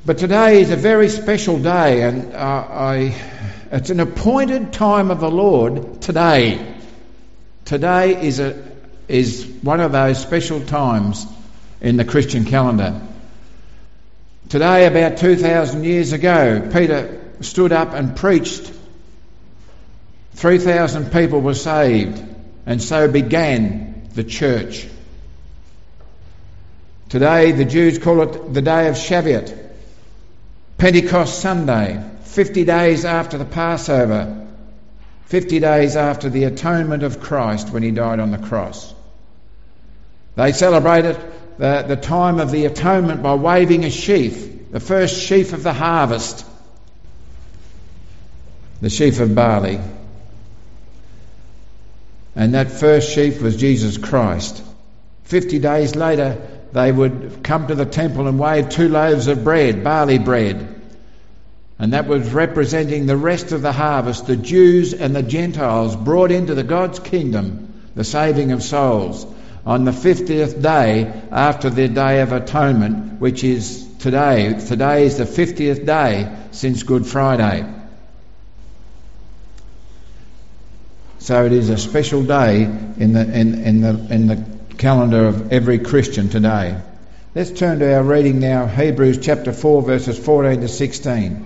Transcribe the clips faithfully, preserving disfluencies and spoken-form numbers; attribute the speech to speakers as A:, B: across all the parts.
A: But today is a very special day, and uh, I, it's an appointed time of the Lord today. Today is a is one of those special times in the Christian calendar. Today, about two thousand years ago, Peter stood up and preached. three thousand people were saved, and so began the church. Today, the Jews call it the day of Shavuot, Pentecost Sunday, fifty days after the Passover, fifty days after the atonement of Christ when he died on the cross. They celebrated the, the time of the atonement by waving a sheaf, the first sheaf of the harvest, the sheaf of barley. And that first sheaf was Jesus Christ. Fifty days later, they would come to the temple and wave two loaves of bread, barley bread. And that was representing the rest of the harvest, the Jews and the Gentiles brought into the God's kingdom, the saving of souls, on the fiftieth day after the Day of Atonement, which is today. Today is the fiftieth day since Good Friday. So it is a special day in the in, in the in the calendar of every Christian today. Let's turn to our reading now, Hebrews chapter four, verses fourteen to sixteen.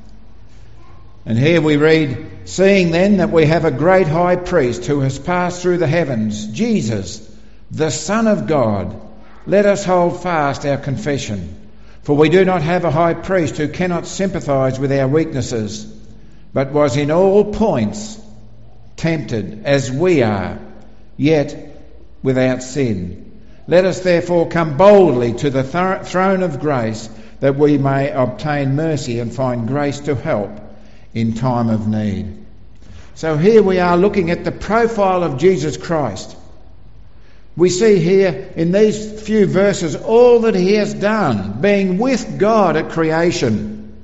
A: And here we read, "Seeing then that we have a great high priest who has passed through the heavens, Jesus, the Son of God, let us hold fast our confession. For we do not have a high priest who cannot sympathise with our weaknesses, but was in all points tempted as we are, yet without sin. Let us therefore come boldly to the th- throne of grace, that we may obtain mercy and find grace to help in time of need." So here we are looking at the profile of Jesus Christ. We see here in these few verses all that he has done, being with God at creation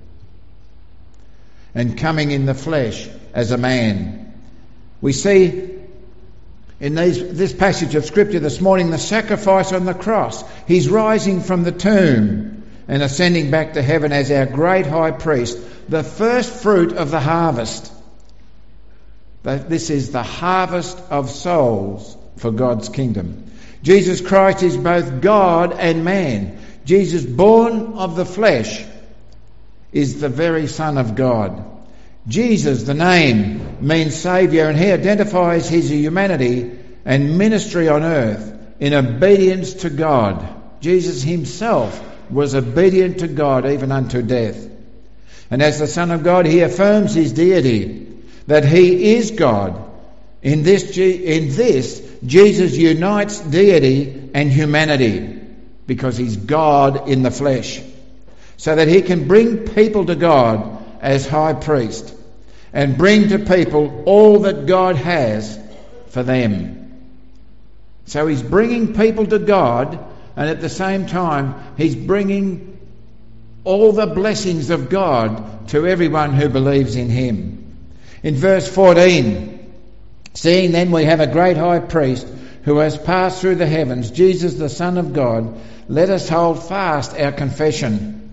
A: and coming in the flesh as a man. We see in these, this passage of Scripture this morning the sacrifice on the cross. He's rising from the tomb and ascending back to heaven as our great high priest, the first fruit of the harvest. This is the harvest of souls for God's kingdom. Jesus Christ is both God and man. Jesus, born of the flesh, is the very Son of God. Jesus, the name, means Saviour, and he identifies his humanity and ministry on earth in obedience to God. Jesus himself was obedient to God even unto death. And as the Son of God, he affirms his deity, that he is God. In this, in this, Jesus unites deity and humanity because he's God in the flesh, so that he can bring people to God as high priest and bring to people all that God has for them. So he's bringing people to God, and at the same time he's bringing all the blessings of God to everyone who believes in him. In verse fourteen, "Seeing then we have a great high priest who has passed through the heavens, Jesus the Son of God, let us hold fast our confession."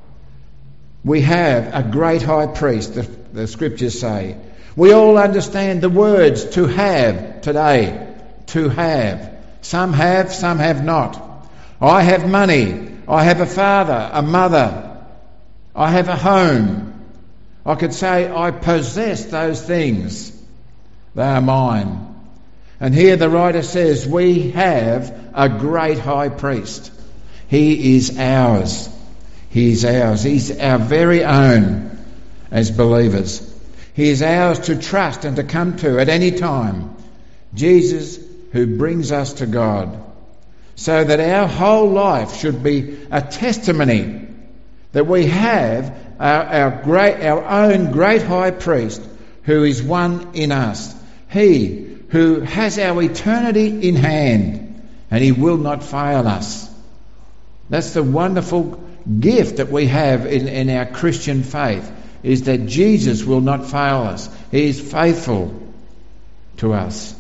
A: We have a great high priest, the, the scriptures say. We all understand the words "to have" today. To have. Some have, some have not. I have money. I have a father, a mother. I have a home. I could say I possess those things. They are mine. And here the writer says we have a great high priest. He is ours. He is ours. He's our very own as believers. He is ours to trust and to come to at any time. Jesus, who brings us to God, so that our whole life should be a testimony that we have our, our great, our own great high priest who is one in us. He who has our eternity in hand, and he will not fail us. That's the wonderful gift that we have in, in our Christian faith, is that Jesus will not fail us. He is faithful to us.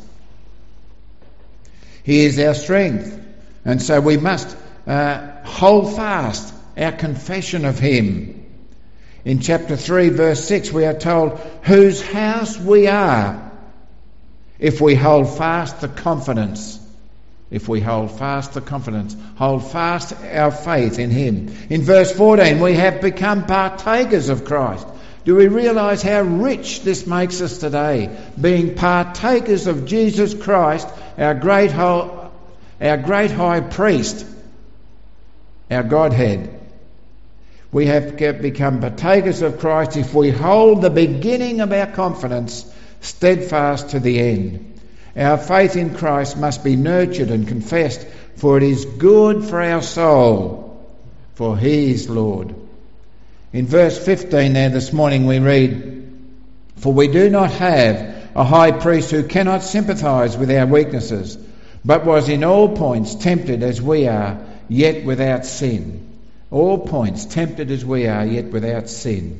A: He is our strength, and so we must uh, hold fast our confession of him. In chapter three, verse six, we are told whose house we are if we hold fast the confidence. If we hold fast the confidence, hold fast our faith in him. In verse fourteen, we have become partakers of Christ. Do we realise how rich this makes us today? Being partakers of Jesus Christ, our great, ho- our great high priest, our Godhead. We have become partakers of Christ if we hold the beginning of our confidence steadfast to the end. Our faith in Christ must be nurtured and confessed, for it is good for our soul, for he is Lord. In verse fifteen there this morning we read, "For we do not have a high priest who cannot sympathise with our weaknesses, but was in all points tempted as we are, yet without sin." All points tempted as we are, yet without sin.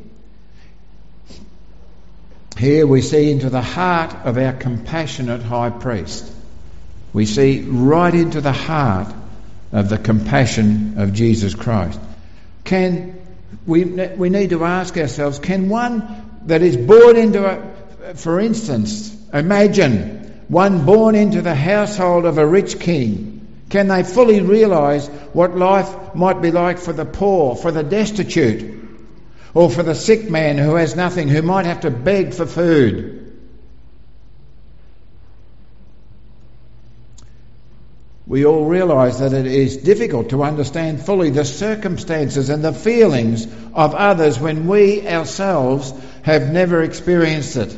A: Here we see into the heart of our compassionate high priest. We see right into the heart of the compassion of Jesus Christ. Can we, we need to ask ourselves, can one that is born into a, for instance, imagine one born into the household of a rich king, can they fully realise what life might be like for the poor, for the destitute, or for the sick man who has nothing, who might have to beg for food? We all realise that it is difficult to understand fully the circumstances and the feelings of others when we ourselves have never experienced it.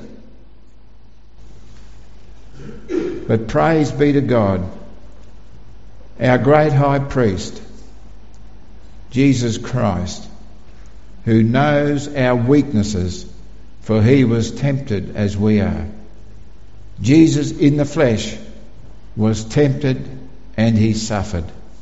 A: But praise be to God, our great high priest, Jesus Christ, who knows our weaknesses, for he was tempted as we are. Jesus in the flesh was tempted and he suffered.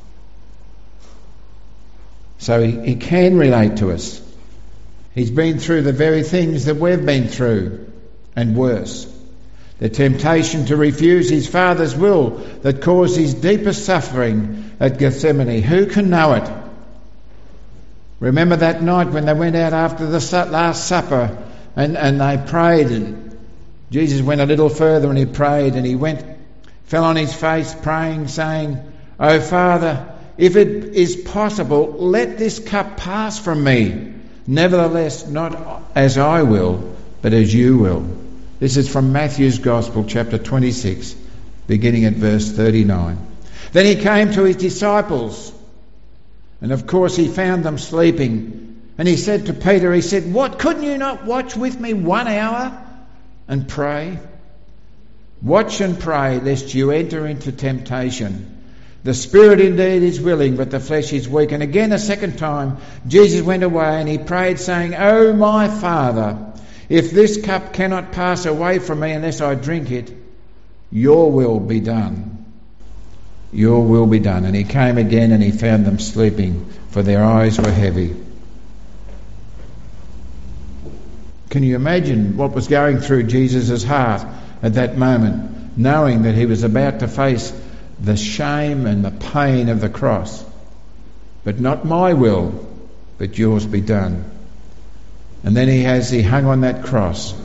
A: So he, he can relate to us. He's been through the very things that we've been through and worse. The temptation to refuse his Father's will that caused his deepest suffering at Gethsemane. Who can know it? Remember that night when they went out after the Last Supper and, and they prayed, and Jesus went a little further and he prayed, and he went, fell on his face praying, saying, "O Father, if it is possible, let this cup pass from me. Nevertheless, not as I will, but as you will." This is from Matthew's Gospel, chapter twenty-six, beginning at verse thirty-nine. Then he came to his disciples, and of course he found them sleeping. And he said to Peter, he said, "What, couldn't you not watch with me one hour and pray? Watch and pray, lest you enter into temptation. The spirit indeed is willing, but the flesh is weak." And again a second time Jesus went away and he prayed, saying, "O my Father, if this cup cannot pass away from me unless I drink it, your will be done. Your will be done." And he came again and he found them sleeping, for their eyes were heavy. Can you imagine what was going through Jesus' heart at that moment, knowing that he was about to face the shame and the pain of the cross? But not my will, but yours be done. And then he has, he hung on that cross,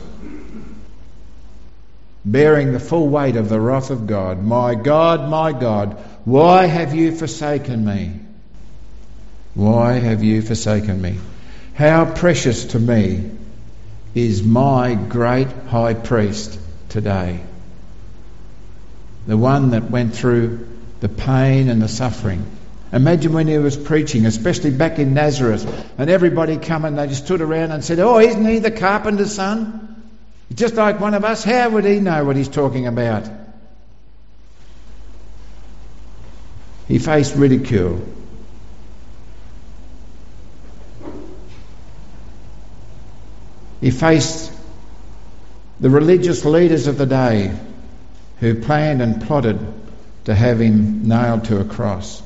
A: bearing the full weight of the wrath of God. "My God, my God, why have you forsaken me? Why have you forsaken me?" How precious to me is my great high priest today. The one that went through the pain and the suffering. Imagine when he was preaching, especially back in Nazareth, and everybody come and they just stood around and said, "Oh, isn't he the carpenter's son? Just like one of us. How would he know what he's talking about?" He faced ridicule. He faced the religious leaders of the day who planned and plotted to have him nailed to a cross.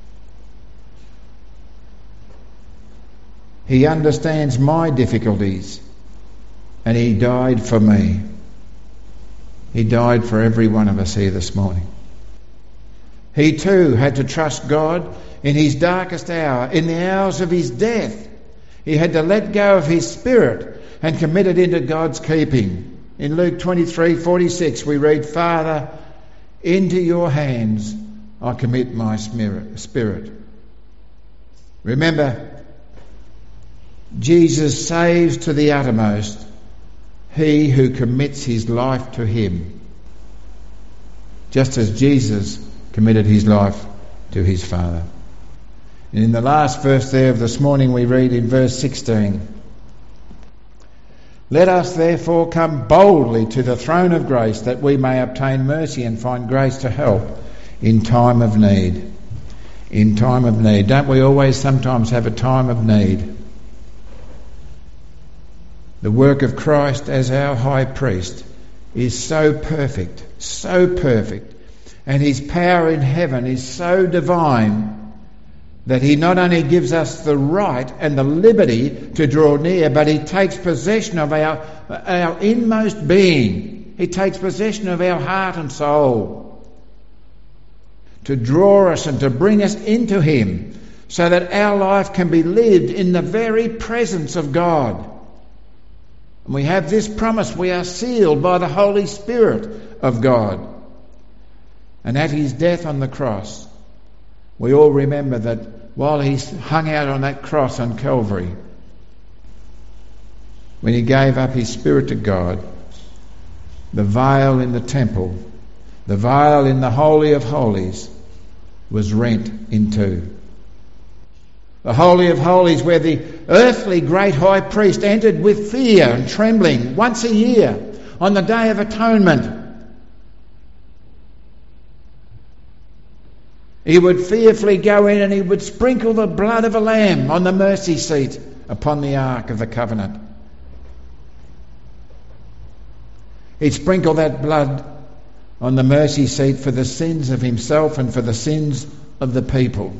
A: He understands my difficulties, and he died for me. He died for every one of us here this morning. He too had to trust God in his darkest hour, in the hours of his death. He had to let go of his spirit and commit it into God's keeping. In Luke twenty-three forty-six we read, "Father, into your hands I commit my spirit." Remember, Jesus saves to the uttermost he who commits his life to him, just as Jesus committed his life to his Father. And in the last verse there of this morning we read in verse sixteen, "Let us therefore come boldly to the throne of grace, that we may obtain mercy and find grace to help in time of need." In time of need. Don't we always sometimes have a time of need? The work of Christ as our high priest is so perfect, so perfect, and his power in heaven is so divine that he not only gives us the right and the liberty to draw near, but he takes possession of our, our inmost being. He takes possession of our heart and soul to draw us and to bring us into him, so that our life can be lived in the very presence of God. And we have this promise: we are sealed by the Holy Spirit of God. And at his death on the cross, we all remember that while he hung out on that cross on Calvary, when he gave up his spirit to God, the veil in the temple, the veil in the Holy of Holies, was rent in two. The Holy of Holies, where the earthly great high priest entered with fear and trembling once a year on the Day of Atonement. He would fearfully go in and he would sprinkle the blood of a lamb on the mercy seat upon the Ark of the Covenant. He'd sprinkle that blood on the mercy seat for the sins of himself and for the sins of the people.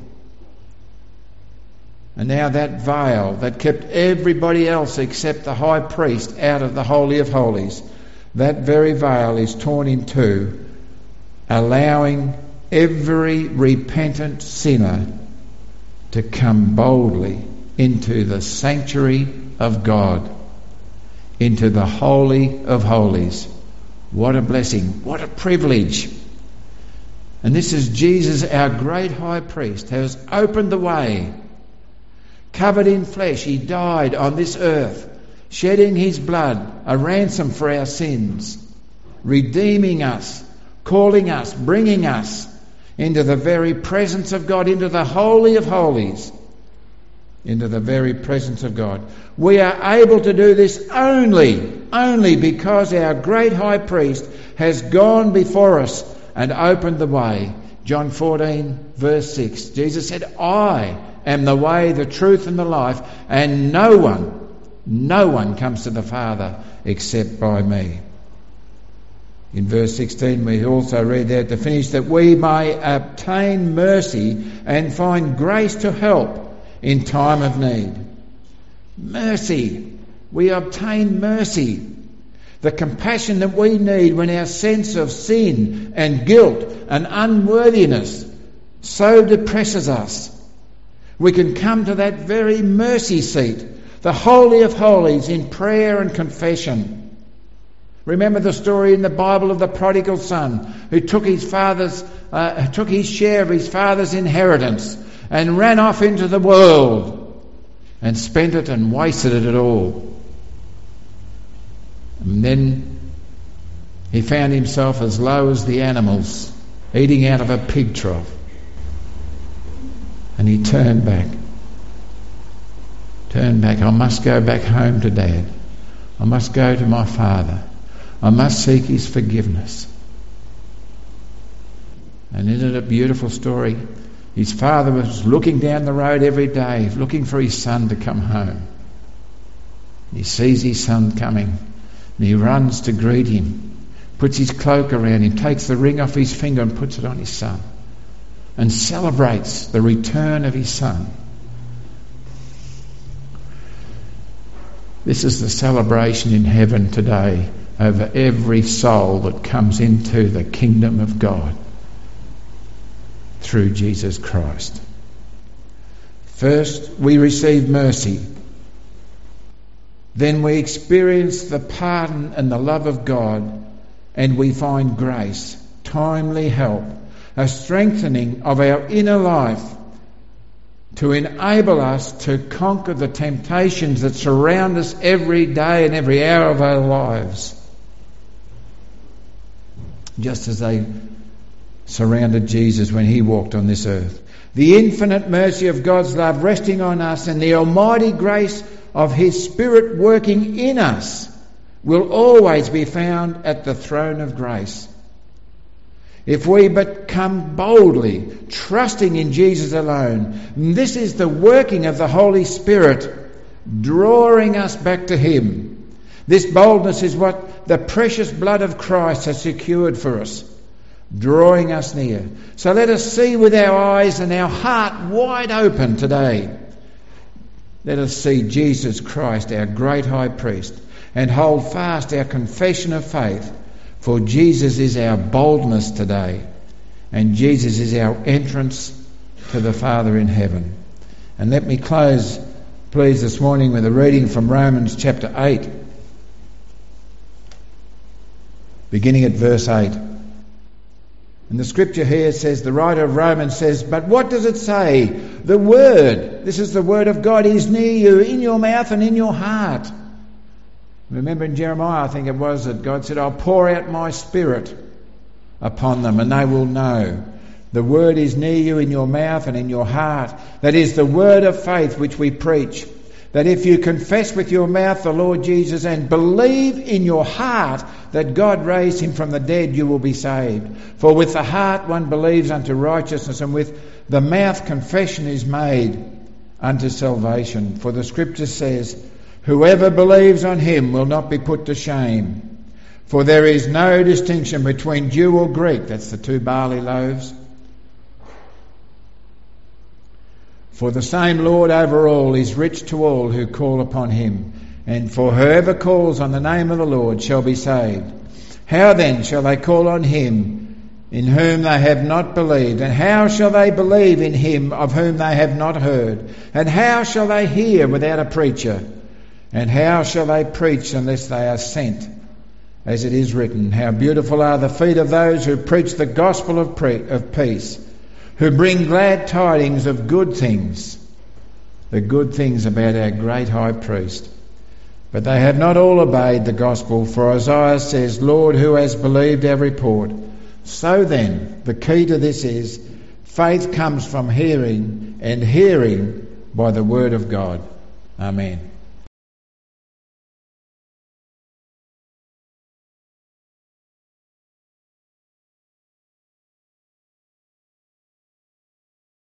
A: And now that veil that kept everybody else except the high priest out of the Holy of Holies, that very veil is torn in two, allowing every repentant sinner to come boldly into the sanctuary of God, into the Holy of Holies. What a blessing, what a privilege. And this is Jesus, our great high priest, has opened the way. Covered in flesh, he died on this earth, shedding his blood, a ransom for our sins, redeeming us, calling us, bringing us into the very presence of God, into the Holy of Holies, into the very presence of God. We are able to do this only, only because our great high priest has gone before us and opened the way. John fourteen verse six, Jesus said, "I am the way, the truth and the life, and no one, no one comes to the Father except by me." In verse sixteen we also read there to finish, that we may obtain mercy and find grace to help in time of need. Mercy. We obtain mercy. The compassion that we need when our sense of sin and guilt and unworthiness so depresses us. We can come to that very mercy seat, the Holy of Holies, in prayer and confession. Remember the story in the Bible of the prodigal son who took his father's, uh, took his share of his father's inheritance and ran off into the world and spent it and wasted it all. And then he found himself as low as the animals, eating out of a pig trough. And he turned back. Turned back. I must go back home to Dad. I must go to my father. I must seek his forgiveness. And isn't it a beautiful story? His father was looking down the road every day, looking for his son to come home. He sees his son coming, and he runs to greet him, puts his cloak around him, takes the ring off his finger and puts it on his son, and celebrates the return of his son. This is the celebration in heaven today over every soul that comes into the kingdom of God. through Jesus Christ. First, we receive mercy. Then we experience the pardon and the love of God, and we find grace, timely help, a strengthening of our inner life to enable us to conquer the temptations that surround us every day and every hour of our lives, just as they surrounded Jesus when he walked on this earth. The infinite mercy of God's love resting on us and the almighty grace of his Spirit working in us will always be found at the throne of grace. If we but come boldly, trusting in Jesus alone, this is the working of the Holy Spirit, drawing us back to him. This boldness is what the precious blood of Christ has secured for us, drawing us near. So let us see with our eyes and our heart wide open today. Let us see Jesus Christ, our great high priest, and hold fast our confession of faith, for Jesus is our boldness today, and Jesus is our entrance to the Father in heaven. And let me close, please, this morning with a reading from Romans chapter eight, beginning at verse eight. And the scripture here says, the writer of Romans says, but what does it say? The word, this is the word of God, is near you, in your mouth and in your heart. Remember in Jeremiah, I think it was, that God said, I'll pour out my Spirit upon them and they will know. The word is near you, in your mouth and in your heart. That is the word of faith which we preach. That if you confess with your mouth the Lord Jesus and believe in your heart that God raised him from the dead, you will be saved. For with the heart one believes unto righteousness, and with the mouth confession is made unto salvation. For the scripture says, whoever believes on him will not be put to shame. For there is no distinction between Jew or Greek. That's the two barley loaves. For the same Lord over all is rich to all who call upon him. And for whoever calls on the name of the Lord shall be saved. How then shall they call on him in whom they have not believed? And how shall they believe in him of whom they have not heard? And how shall they hear without a preacher? And how shall they preach unless they are sent? As it is written, how beautiful are the feet of those who preach the gospel of, pre- of peace, who bring glad tidings of good things, the good things about our great high priest. But they have not all obeyed the gospel, for Isaiah says, Lord, who has believed our report? So then, the key to this is, faith comes from hearing, and hearing by the word of God. Amen.